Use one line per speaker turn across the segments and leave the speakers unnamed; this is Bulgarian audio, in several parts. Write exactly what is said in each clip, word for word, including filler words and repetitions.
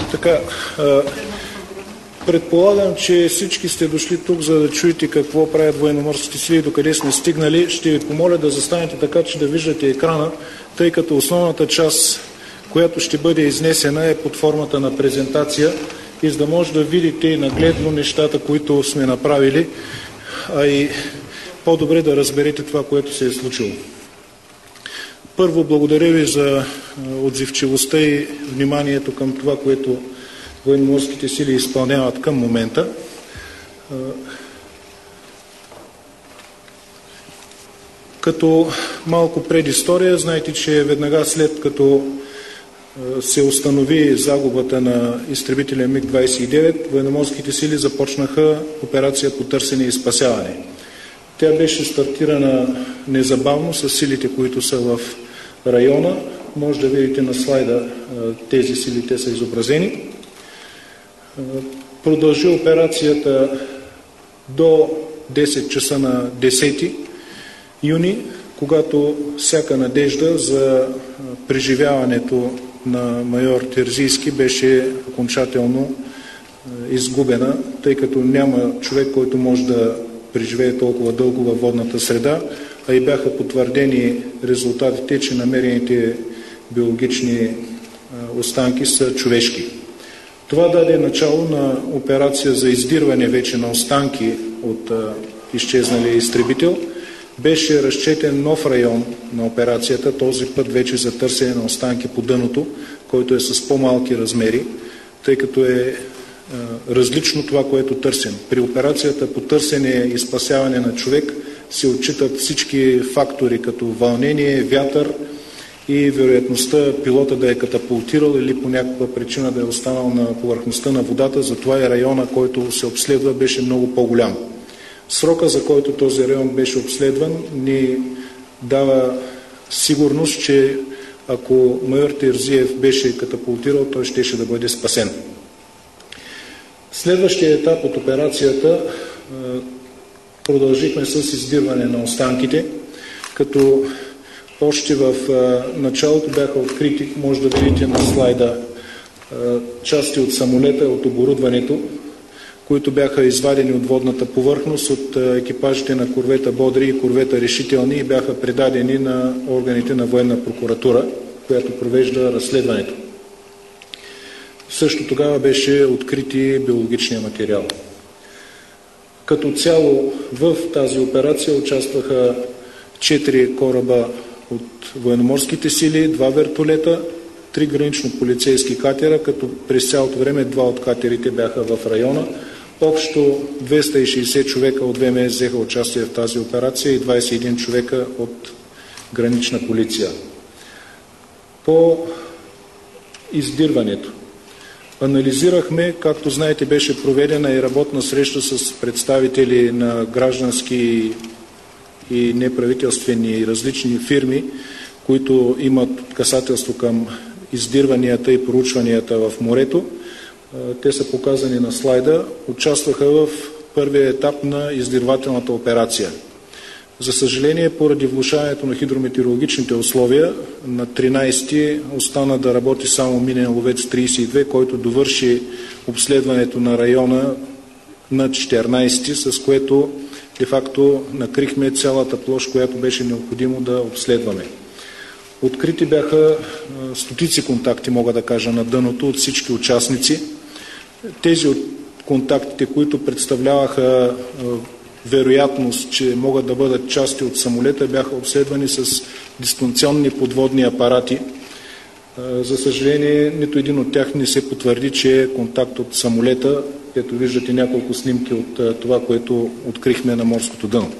Така, предполагам, че всички сте дошли тук, за да чуете какво правят военноморските сили и докъде сме стигнали. Ще ви помоля да застанете така, че да виждате екрана, тъй като основната част, която ще бъде изнесена, е под формата на презентация и за да може да видите нагледно нещата, които сме направили, а и по-добре да разберете това, което се е случило. Първо, благодаря ви за отзивчивостта и вниманието към това, което военноморските сили изпълняват към момента. Като малко предистория, знаете, че веднага след като се установи загубата на изтребителя миг двадесет и девет, военноморските сили започнаха операция по търсене и спасяване. Тя беше стартирана незабавно с силите, които са в района. Може да видите на слайда тези сили, те са изобразени. Продължи операцията до десет часа на десети юни, когато всяка надежда за преживяването на майор Терзийски беше окончателно изгубена, тъй като няма човек, който може да преживее толкова дълго във водната среда, а и бяха потвърдени резултатите, че намерените биологични останки са човешки. Това даде начало на операция за издирване вече на останки от изчезналия изтребител. Беше разчетен нов район на операцията, този път вече за търсене на останки по дъното, който е с по-малки размери, тъй като е различно това, което търсим. При операцията по търсене и спасяване на човек се отчитат всички фактори, като вълнение, вятър и вероятността пилота да е катапултирал или по някаква причина да е останал на повърхността на водата, затова и района, който се обследва, беше много по-голям. Срока, за който този район беше обследван, ни дава сигурност, че ако майор Терзиев беше катапултирал, той щеше да бъде спасен. Следващия етап от операцията продължихме с издирване на останките, като още в началото бяха открити, може да видите на слайда, части от самолета, от оборудването, които бяха извадени от водната повърхност от екипажите на корвета Бодри и корвета Решителни и бяха предадени на органите на военна прокуратура, която провежда разследването. Също тогава беше открити биологичния материал. Като цяло в тази операция участваха четири кораба от военноморските сили, два вертолета, три гранично-полицейски катера, като през цялото време два от катерите бяха в района. Общо двеста и шейсет човека от ВМС взеха участие в тази операция и двадесет и един човека от гранична полиция. По издирването. Анализирахме, както знаете, беше проведена и работна среща с представители на граждански и неправителствени и различни фирми, които имат касателство към издирванията и проучванията в морето. Те са показани на слайда. Участваха в първия етап на издирвателната операция. За съжаление, поради влошаването на хидрометеорологичните условия, на тринадесети остана да работи само минен ловец тридесет и две, който довърши обследването на района на четиринадесети, с което де-факто накрихме цялата площ, която беше необходимо да обследваме. Открити бяха стотици контакти, мога да кажа, на дъното от всички участници. Тези от контактите, които представляваха вероятност, че могат да бъдат части от самолета, бяха обследвани с дистанционни подводни апарати. За съжаление, нито един от тях не се потвърди, че е контакт от самолета. Ето виждате няколко снимки от това, което открихме на морското дъно.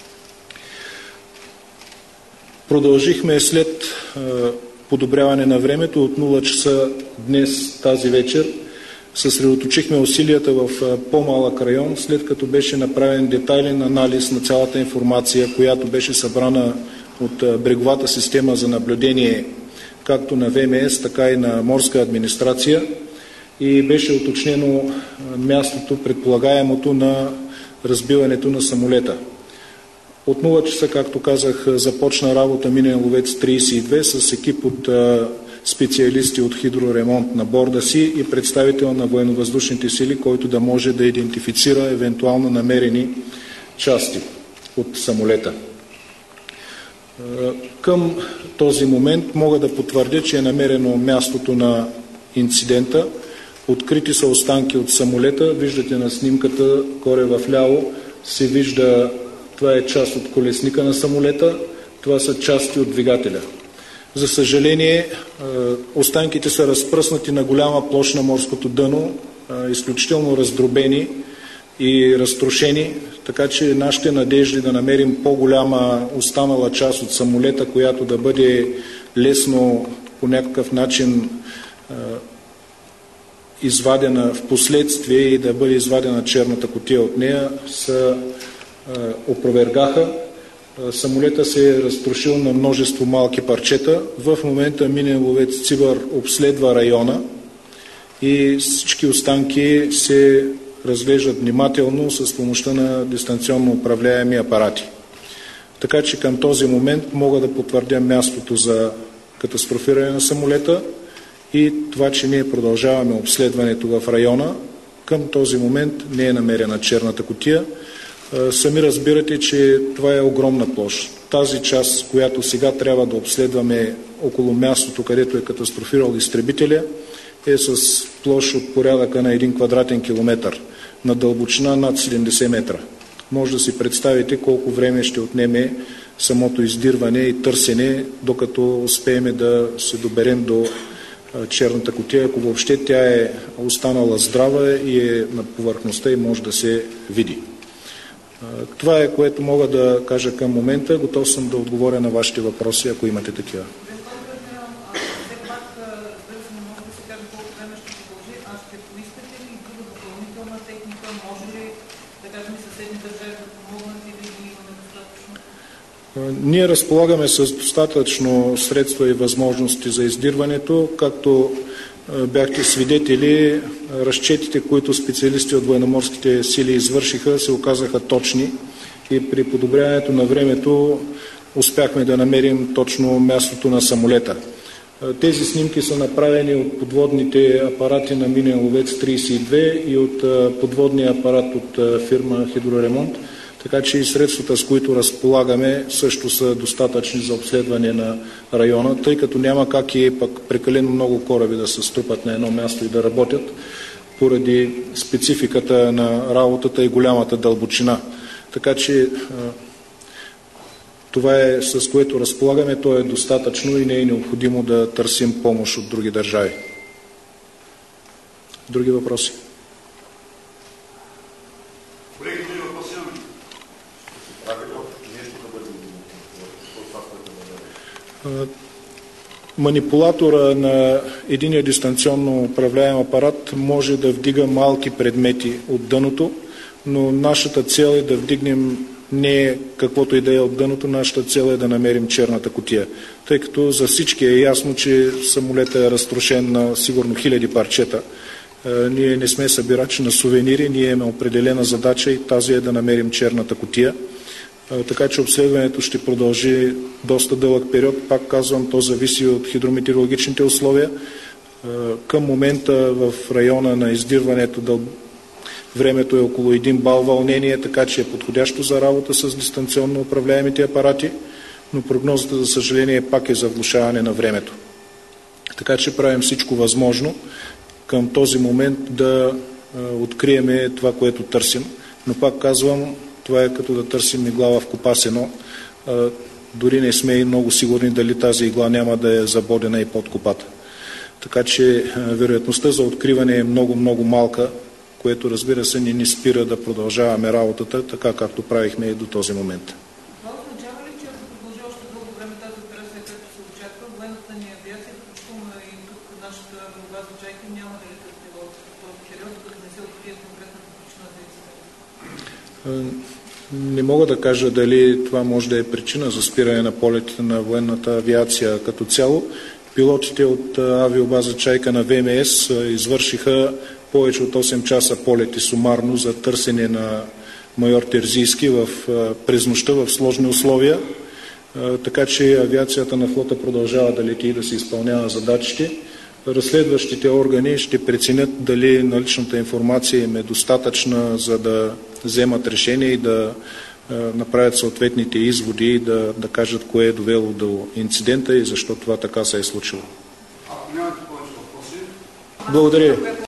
Продължихме след подобряване на времето от нула часа днес, тази вечер. Съсредоточихме усилията в по-малък район, след като беше направен детайлен анализ на цялата информация, която беше събрана от бреговата система за наблюдение, както на ВМС, така и на морска администрация, и беше уточнено мястото, предполагаемото на разбиването на самолета. От нула часа, както казах, започна работа минен ловец тридесет и две с екип от специалисти от хидроремонт на борда си и представител на военновъздушните сили, който да може да идентифицира евентуално намерени части от самолета. Към този момент мога да потвърдя, че е намерено мястото на инцидента. Открити са останки от самолета. Виждате на снимката, горе в ляво, се вижда, това е част от колесника на самолета, това са части от двигателя. За съжаление, останките са разпръснати на голяма площ на морското дъно, изключително раздробени и разтрошени, така че нашите надежди да намерим по-голяма останала част от самолета, която да бъде лесно по някакъв начин извадена в последствие и да бъде извадена черната кутия от нея, са опровергаха. Самолета се е разтрошил на множество малки парчета. В момента минен ловец Цибър обследва района и всички останки се разглеждат внимателно с помощта на дистанционно управляеми апарати. Така че към този момент мога да потвърдя мястото за катастрофиране на самолета и това, че ние продължаваме обследването в района. Към този момент не е намерена черната кутия. Сами разбирате, че това е огромна площ. Тази част, която сега трябва да обследваме около мястото, където е катастрофирал изтребителя, е с площ от порядъка на един квадратен километър, на дълбочина над седемдесет метра. Може да си представите колко време ще отнеме самото издирване и търсене, докато успеем да се доберем до черната кутия, ако въобще тя е останала здрава и е на повърхността и може да се види. Това е, което мога да кажа към момента. Готов съм да отговоря на вашите въпроси, ако имате такива. Ние разполагаме с достатъчно средства и възможности за издирването, както бяхте свидетели, разчетите, които специалисти от военноморските сили извършиха, се оказаха точни и при подобряването на времето успяхме да намерим точно мястото на самолета. Тези снимки са направени от подводните апарати на минен ловец тридесет и две и от подводния апарат от фирма Хидроремонт, така че и средствата, с които разполагаме, също са достатъчни за обследване на района, тъй като няма как и пък прекалено много кораби да се струпат на едно място и да работят, поради спецификата на работата и голямата дълбочина. Така че това е, с което разполагаме, то е достатъчно и не е необходимо да търсим помощ от други държави. Други въпроси? Манипулатора на единия дистанционно управляем апарат може да вдига малки предмети от дъното, но нашата цел е да вдигнем не каквото и да е от дъното, нашата цел е да намерим черната кутия. Тъй като за всички е ясно, че самолетът е разтрошен на сигурно хиляди парчета. Ние не сме събирачи на сувенири, ние имаме определена задача и тази е да намерим черната кутия. Така че обследването ще продължи доста дълъг период. Пак казвам, то зависи от хидрометеорологичните условия. Към момента в района на издирването времето е около един бал вълнение, така че е подходящо за работа с дистанционно управляемите апарати, но прогнозата, за съжаление, пак е за влошаване на времето. Така че правим всичко възможно към този момент да откриеме това, което търсим. Но пак казвам, това е като да търсим игла в копасено. Дори не сме и много сигурни дали тази игла няма да е забодена и под копата. Така че вероятността за откриване е много-много малка, което, разбира се, ни ни спира да продължаваме работата, така както правихме и до този момент.
Това означава ли, че ако продължи още дълго време тази операция, както се очаква, военната ни авиация, включително и тук нашата авиобаза Чайка, няма да летят в този период, да не се открие конкретната причина за инцидент?
Не мога да кажа дали това може да е причина за спиране на полетите на военната авиация като цяло. Пилотите от авиобаза Чайка на ВМС извършиха повече от осем часа полети сумарно за търсене на майор Терзийски в, през нощта в сложни условия. така че авиацията на флота продължава да лети и да се изпълнява задачите. Разследващите органи ще преценят дали наличната информация им е достатъчна, за да вземат решение и да направят съответните изводи и да, да кажат кое е довело до инцидента и защо това така се е случило. Благодаря.